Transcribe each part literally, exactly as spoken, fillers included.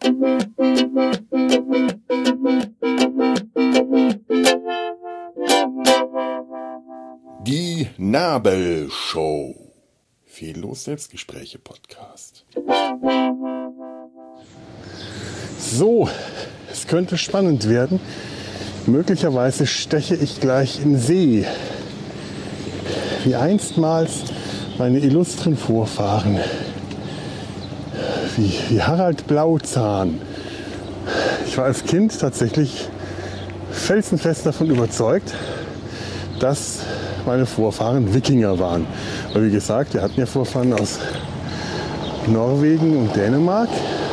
Die Nabelshow. Fehllos Selbstgespräche Podcast. So, es könnte spannend werden. Möglicherweise steche ich gleich in See. Wie einstmals meine illustren Vorfahren. Wie, wie Harald Blauzahn. Ich war als Kind tatsächlich felsenfest davon überzeugt, dass meine Vorfahren Wikinger waren. Weil wie gesagt, wir hatten ja Vorfahren aus Norwegen und Dänemark.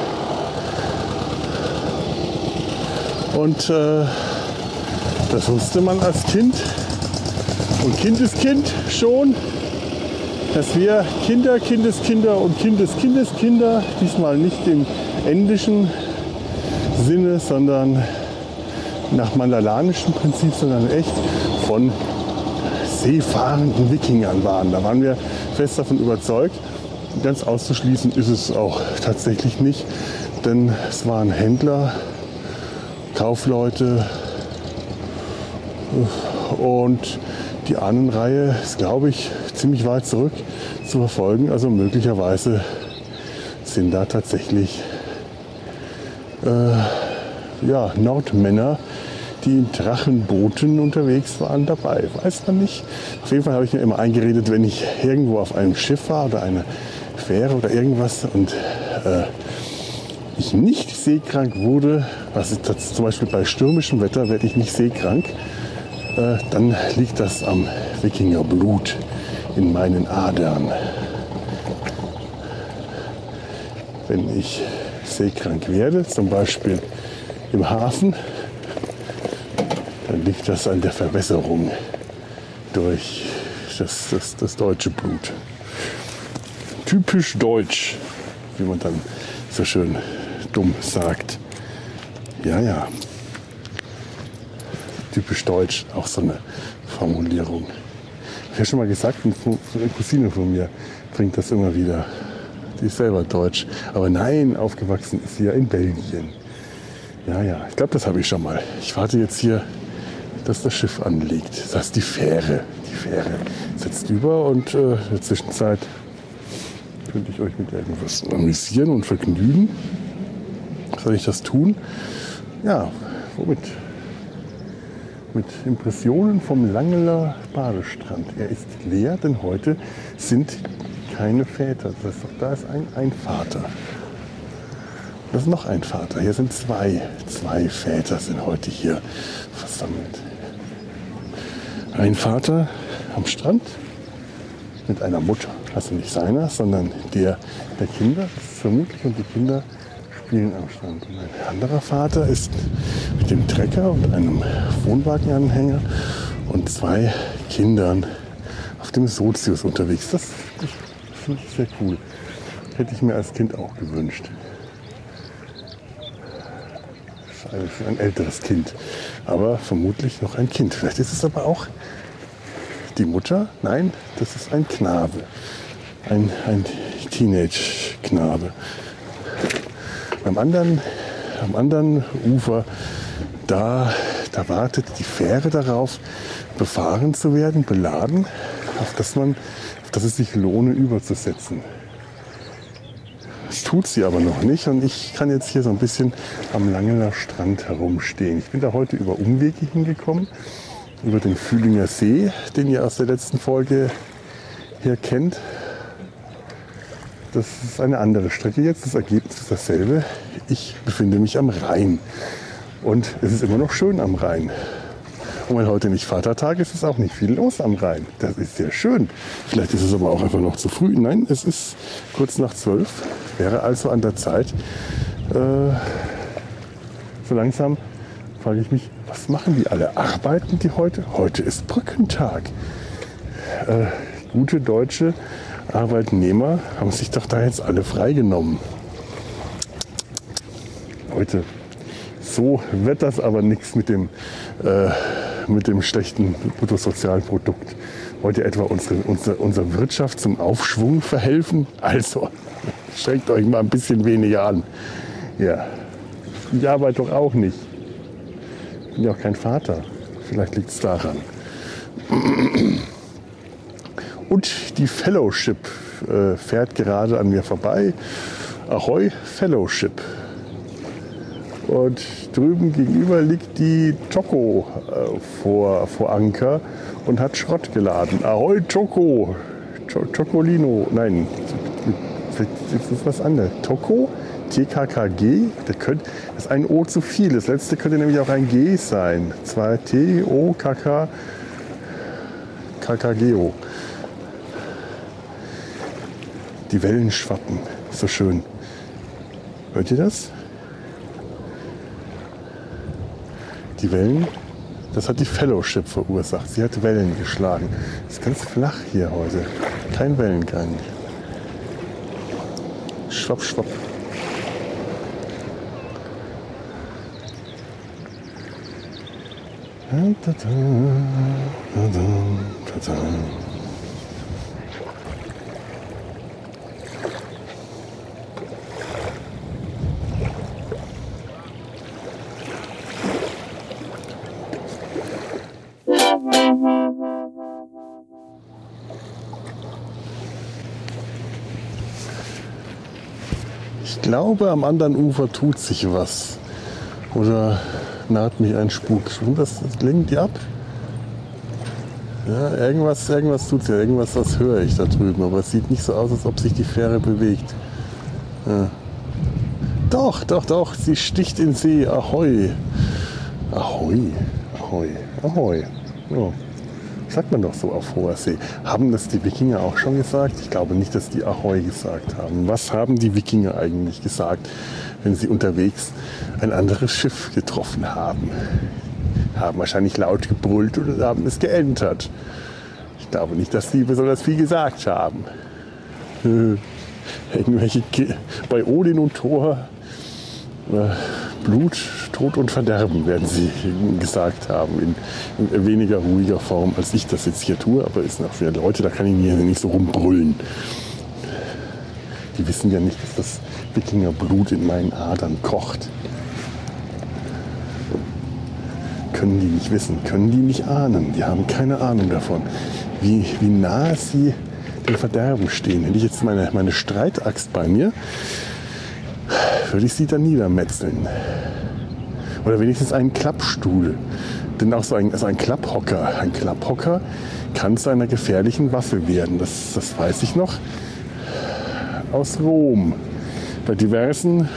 Und äh, das wusste man als Kind und Kindeskind schon, dass wir Kinder, Kindeskinder und Kindeskindskinder, diesmal nicht im endischen Sinne, sondern nach mandalanischem Prinzip, sondern echt von seefahrenden Wikingern waren. Da waren wir fest davon überzeugt. Ganz auszuschließen ist es auch tatsächlich nicht, denn es waren Händler, Kaufleute und die Ahnenreihe ist, glaube ich, ziemlich weit zurück zu verfolgen. Also möglicherweise sind da tatsächlich äh, ja, Nordmänner, die in Drachenbooten unterwegs waren, dabei. Weiß man nicht. Auf jeden Fall habe ich mir immer eingeredet, wenn ich irgendwo auf einem Schiff war oder eine Fähre oder irgendwas und äh, ich nicht seekrank wurde, was das, zum Beispiel bei stürmischem Wetter werde ich nicht seekrank, äh, dann liegt das am Wikingerblut in meinen Adern. Wenn ich seekrank werde, zum Beispiel im Hafen, dann liegt das an der Verwässerung durch das, das, das deutsche Blut. Typisch deutsch, wie man dann so schön dumm sagt. Ja, ja. Typisch deutsch, auch so eine Formulierung. Ich habe ja schon mal gesagt, eine Cousine von mir bringt das immer wieder. Die ist selber deutsch. Aber nein, aufgewachsen ist sie ja in Belgien. Ja, ja, ich glaube, das habe ich schon mal. Ich warte jetzt hier, dass das Schiff anlegt. Das heißt, die Fähre. Die Fähre setzt über und äh, in der Zwischenzeit könnte ich euch mit irgendwas amüsieren und vergnügen. Soll ich das tun? Ja, womit? Mit Impressionen vom Langeler Badestrand. Er ist leer, denn heute sind keine Väter. Das heißt, da ist ein, ein Vater. Das ist noch ein Vater. Hier sind zwei. Zwei Väter sind heute hier versammelt. Ein Vater am Strand mit einer Mutter. Also nicht seiner, sondern der der Kinder. Das ist vermutlich, und die Kinder spielen am Strand. Und ein anderer Vater ist mit dem Trecker und einem Wohnwagenanhänger und zwei Kindern auf dem Sozius unterwegs. Das, das finde ich sehr cool. Hätte ich mir als Kind auch gewünscht. Das ist eigentlich ein älteres Kind, aber vermutlich noch ein Kind. Vielleicht ist es aber auch die Mutter. Nein, das ist ein Knabe. Ein, ein Teenage-Knabe. Am anderen, am anderen Ufer, da, da wartet die Fähre darauf, befahren zu werden, beladen, auf das, man, auf das es sich lohne, überzusetzen. Das tut sie aber noch nicht und ich kann jetzt hier so ein bisschen am Langener Strand herumstehen. Ich bin da heute über Umwege hingekommen, über den Fühlinger See, den ihr aus der letzten Folge hier kennt. Das ist eine andere Strecke jetzt, das Ergebnis ist dasselbe. Ich befinde mich am Rhein und es ist immer noch schön am Rhein. Und weil heute nicht Vatertag ist, ist auch nicht viel los am Rhein. Das ist sehr schön. Vielleicht ist es aber auch einfach noch zu früh. Nein, es ist kurz nach zwölf. Wäre also an der Zeit. Äh, so langsam frage ich mich, was machen die alle? Arbeiten die heute? Heute ist Brückentag. Äh, gute deutsche Arbeitnehmer haben sich doch da jetzt alle freigenommen. Heute. So wird das aber nichts mit dem, äh, mit dem schlechten Bruttosozialprodukt. Wollt ihr etwa unsere, unsere, unserer Wirtschaft zum Aufschwung verhelfen? Also, strengt euch mal ein bisschen weniger an. Ja, Die Arbeit doch auch nicht. Ich bin ja auch kein Vater. Vielleicht liegt es daran. Und die Fellowship äh, fährt gerade an mir vorbei. Ahoi, Fellowship. Und drüben gegenüber liegt die Choco äh, vor, vor Anker und hat Schrott geladen. Ahoi, Choco. Chocolino. Nein, das ist was anderes. Toco? T K K G? Das, könnte, das ist ein O zu viel. Das letzte könnte nämlich auch ein G sein. Zwei T, O, K K, K K G O. Die Wellen schwappen. So schön. Hört ihr das? Die Wellen, das hat die Fellowship verursacht. Sie hat Wellen geschlagen. Es ist ganz flach hier heute. Kein Wellengang. Schwapp, schwapp. Da, da, da, da, da, da. Ich glaube, am anderen Ufer tut sich was. Oder naht mich ein Spuk. Das, das lenkt die ab. Ja, irgendwas, irgendwas tut ja. Irgendwas, das höre ich da drüben. Aber es sieht nicht so aus, als ob sich die Fähre bewegt. Ja. Doch, doch, doch. Sie sticht in See. Ahoi. Ahoi. Ahoi. Ahoi. Ja. Sagt man doch so auf hoher See. Haben das die Wikinger auch schon gesagt? Ich glaube nicht, dass die Ahoi gesagt haben. Was haben die Wikinger eigentlich gesagt, wenn sie unterwegs ein anderes Schiff getroffen haben? Haben wahrscheinlich laut gebrüllt oder haben es geentert. Ich glaube nicht, dass sie besonders viel gesagt haben. Irgendwelche Ki- bei Odin und Thor äh, Blut, Tod und Verderben werden sie gesagt haben, in, in weniger ruhiger Form, als ich das jetzt hier tue. Aber es sind auch viele Leute, da kann ich mir nicht so rumbrüllen. Die wissen ja nicht, dass das Wikingerblut in meinen Adern kocht. Können die nicht wissen, können die nicht ahnen. Die haben keine Ahnung davon, wie, wie nah sie dem Verderben stehen. Hätte ich jetzt meine, meine Streitaxt bei mir, würde ich sie dann niedermetzeln. Oder wenigstens einen Klappstuhl. Denn auch so ein, also ein Klapphocker. Ein Klapphocker kann zu einer gefährlichen Waffe werden. Das, das weiß ich noch aus Rom. Bei diversen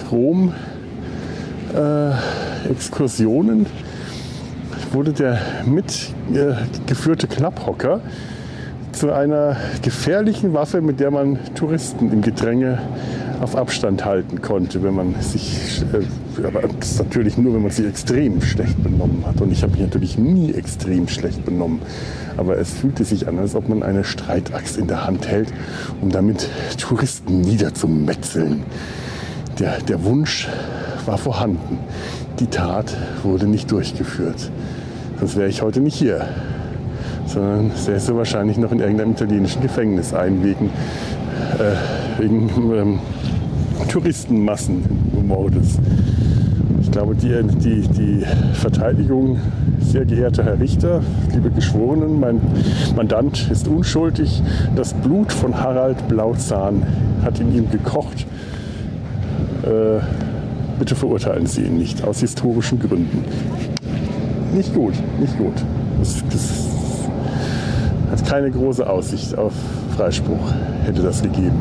Rom-Exkursionen äh, wurde der mitgeführte äh, Klapphocker zu einer gefährlichen Waffe, mit der man Touristen im Gedränge auf Abstand halten konnte, wenn man sich, äh, aber das ist natürlich nur, wenn man sich extrem schlecht benommen hat. Und ich habe mich natürlich nie extrem schlecht benommen. Aber es fühlte sich an, als ob man eine Streitaxt in der Hand hält, um damit Touristen niederzumetzeln. Der, der Wunsch war vorhanden. Die Tat wurde nicht durchgeführt. Sonst wäre ich heute nicht hier. Sondern säße wahrscheinlich noch in irgendeinem italienischen Gefängnis ein, wegen, äh, wegen ähm, Touristenmassenmordes. Ich glaube, die, die, die Verteidigung, sehr geehrter Herr Richter, liebe Geschworenen, mein Mandant ist unschuldig. Das Blut von Harald Blauzahn hat in ihm gekocht. Äh, bitte verurteilen Sie ihn nicht, aus historischen Gründen. Nicht gut, nicht gut. Das, das hat keine große Aussicht auf Freispruch, hätte das gegeben.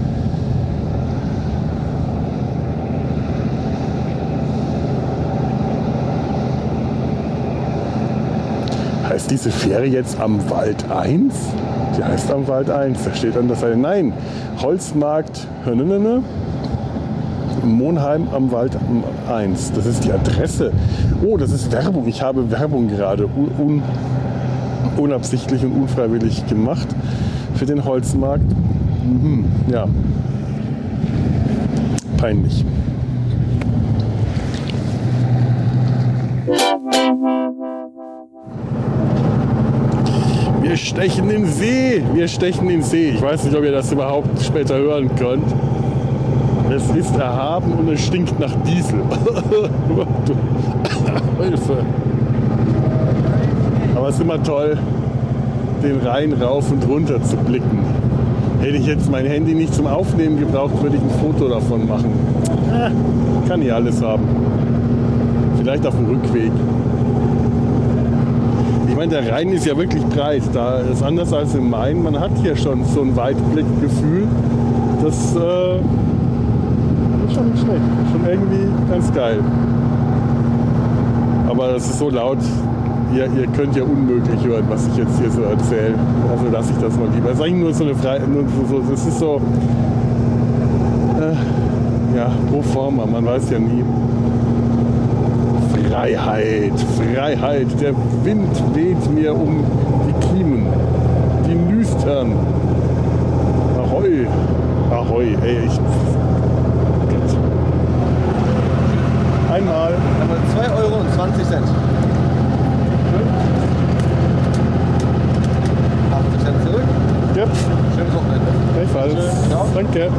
Heißt diese Fähre jetzt am Wald eins? Die heißt am Wald eins. Da steht an der Seite, nein, Holzmarkt Hörnene, Monheim am Wald eins. Das ist die Adresse. Oh, das ist Werbung. Ich habe Werbung gerade un- un- unabsichtlich und unfreiwillig gemacht für den Holzmarkt. Mhm, ja, peinlich. Wir stechen in den See. Wir stechen in den See. Ich weiß nicht, ob ihr das überhaupt später hören könnt. Es ist erhaben und es stinkt nach Diesel. Hilfe. Aber es ist immer toll, den Rhein rauf und runter zu blicken. Hätte ich jetzt mein Handy nicht zum Aufnehmen gebraucht, würde ich ein Foto davon machen. Ah, kann ich alles haben. Vielleicht auf dem Rückweg. Ich meine, der Rhein ist ja wirklich breit. Da ist anders als im Main. Man hat hier schon so ein Weitblickgefühl. Das äh, ist schon nicht schlecht. Schon irgendwie ganz geil. Aber das ist so laut. Ihr, ihr könnt ja unmöglich hören, was ich jetzt hier so erzähle. Also lasse ich das mal lieber. Es ist eigentlich nur so eine Freiheit. So, das ist so. Äh, ja, pro forma. Man weiß ja nie. Freiheit, Freiheit. Der Wind weht mir um die Kiemen, die Nüstern. Ahoi, ahoi, ey, ich... Gott. Einmal. zwei Euro und zwanzig Cent. achtzig Cent zurück. Ja. Schönes Wochenende. Gleichfalls. Schön, ja. Danke.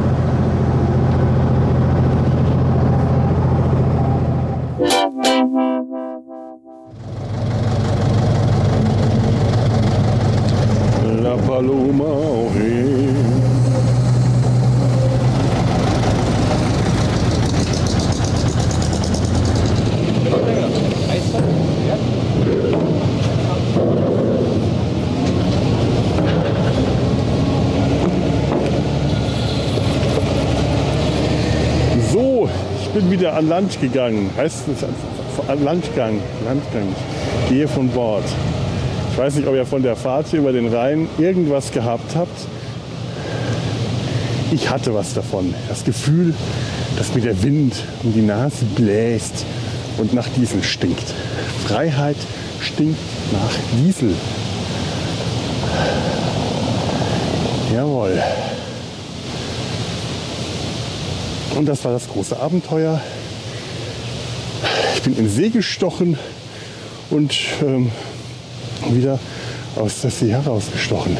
La Paloma, oh hey. So, ich bin wieder an Land gegangen. Heißt es an Landgang, Landgang. Ich gehe von Bord. Ich weiß nicht, ob ihr von der Fahrt hier über den Rhein irgendwas gehabt habt. Ich hatte was davon. Das Gefühl, dass mir der Wind um die Nase bläst und nach Diesel stinkt. Freiheit stinkt nach Diesel. Jawohl. Und das war das große Abenteuer. Ich bin in See gestochen und ähm, wieder aus der See herausgestochen.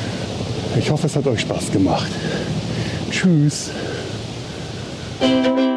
Ich hoffe, es hat euch Spaß gemacht. Tschüss.